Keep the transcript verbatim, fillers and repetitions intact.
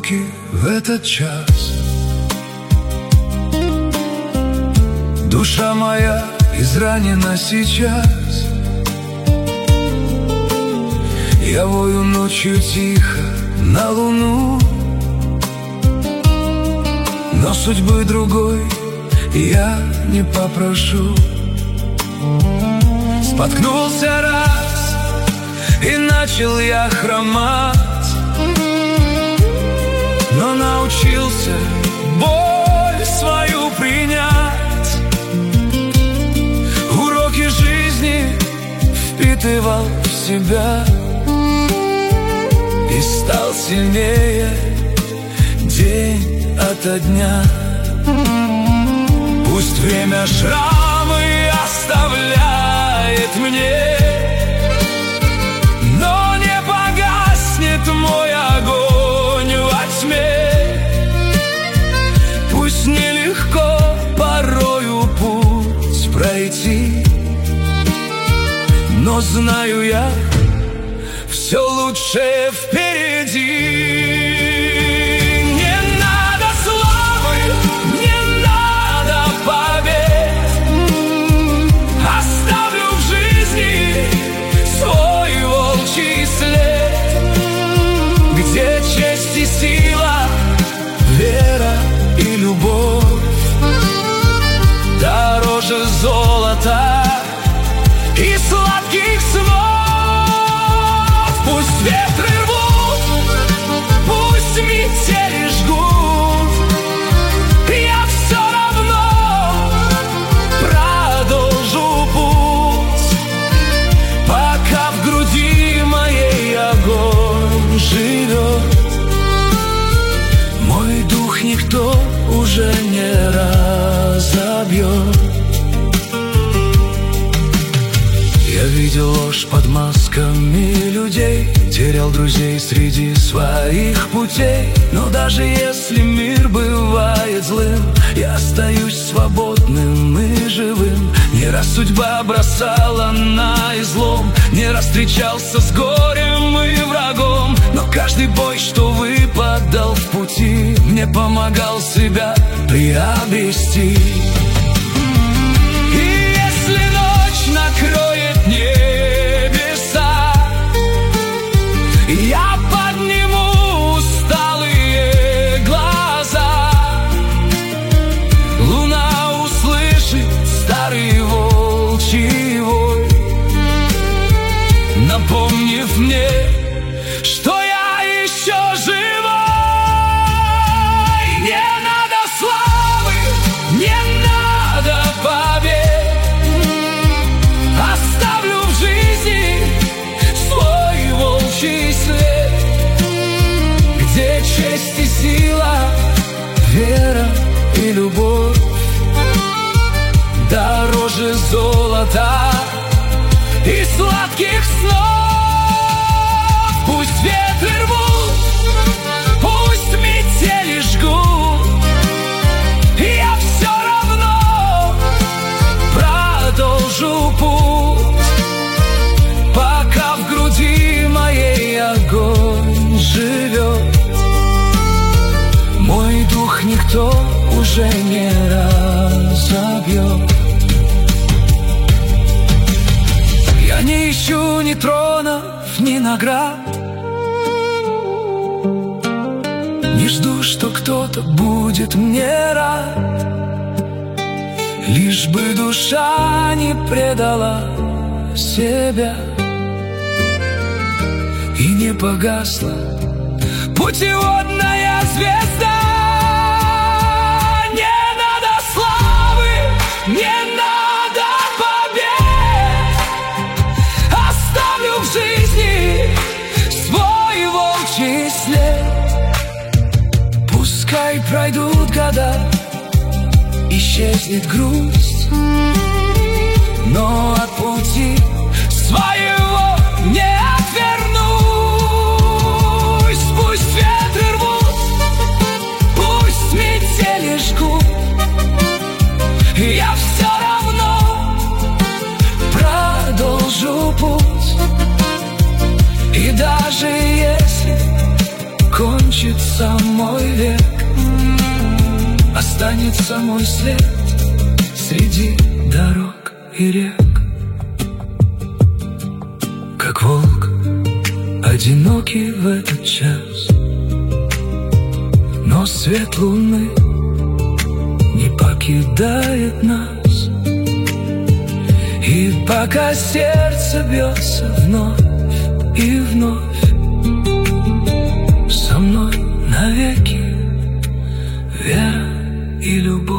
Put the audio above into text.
руки в этот час. Душа моя изранена сейчас. Я вою ночью тихо на луну, но судьбы другой я не попрошу. Споткнулся раз, и начал я хромать, но научился боль свою принять. Уроки жизни впитывал в себя и стал сильнее день ото дня. Пусть время шрамы оставляет мне, но не погаснет мой огонь во тьме. Пусть нелегко порою путь пройти, но знаю я, все лучшее впереди. Сила, вера и любовь дороже золота и сладких снов. Пусть ветры рвут, пусть метели жгут, я все равно продолжу путь, пока в груди моей огонь живет. Мой дух никто уже не разобьет. Я видел ложь под масками людей, терял друзей среди своих путей. Но даже если мир бывает злым, я остаюсь свободным и живым. Не раз судьба бросала на излом, не раз встречался с горем и врагом, но каждый бой, что выпадал в пути, мне помогал себя приобрести. И если ночь накроет небеса, я подниму усталые глаза. Луна услышит старый волчий вой, напомнив мне, что я еще живой. Не надо славы, не надо побед, оставлю в жизни свой волчий след, где честь и сила, вера и любовь дороже золота и сладких снов. Пусть ветры рвут, пусть метели жгут, я все равно продолжу путь, пока в груди моей огонь живет. Мой дух никто уже не разобьет. Я не ищу ни тронов, ни наград, не жду, что кто-то будет мне рад, лишь бы душа не предала себя и не погасла путеводная звезда. Не надо славы, не надо побед, оставлю в жизни свой волчий след. Пускай пройдут года, исчезнет грусть, но от пути своего не отвернусь. Пусть ветры рвут, пусть метели жгут, я все равно продолжу путь. И даже если кончится останется мой век, останется мой след среди дорог и рек. Как волк, одинокий в этот час, но свет луны не покидает нас. И пока сердце бьется вновь и вновь, со мной навеки вера и любовь.